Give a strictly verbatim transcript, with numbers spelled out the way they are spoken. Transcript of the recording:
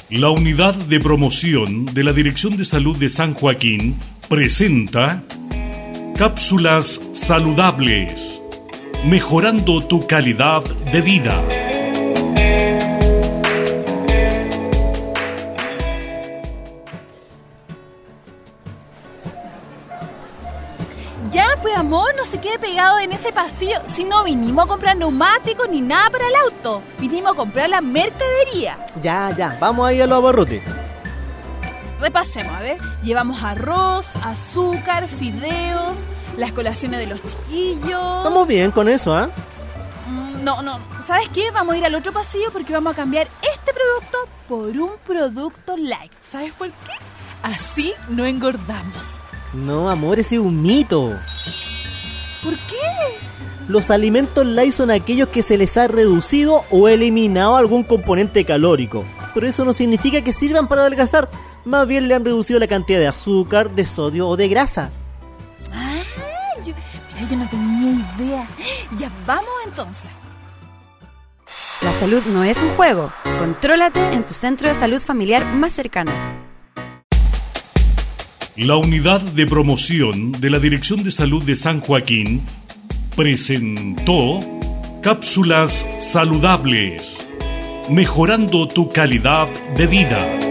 La unidad de promoción de la Dirección de Salud de San Joaquín presenta Cápsulas Saludables, mejorando tu calidad de vida. Ya, pues amor, no se quede pegado en ese pasillo. Si no vinimos a comprar neumáticos ni nada para el auto. Vinimos a comprar la mercadería. Ya, ya, vamos ahí a los abarrotes. Repasemos, a ver. Llevamos arroz, azúcar, fideos, las colaciones de los chiquillos. Estamos bien con eso, ¿ah? ¿eh? Mm, no, no. ¿Sabes qué? Vamos a ir al otro pasillo porque vamos a cambiar este producto por un producto light. ¿Sabes por qué? Así no engordamos. No, amor, ese es un mito. ¿Por qué? Los alimentos light son aquellos que se les ha reducido o eliminado algún componente calórico. Pero eso no significa que sirvan para adelgazar. Más bien le han reducido la cantidad de azúcar, de sodio o de grasa. Ah, yo, mira, yo no tenía idea. Ya vamos entonces. La salud no es un juego. Contrólate en tu centro de salud familiar más cercano. La unidad de promoción de la Dirección de Salud de San Joaquín presentó Cápsulas Saludables, mejorando tu calidad de vida.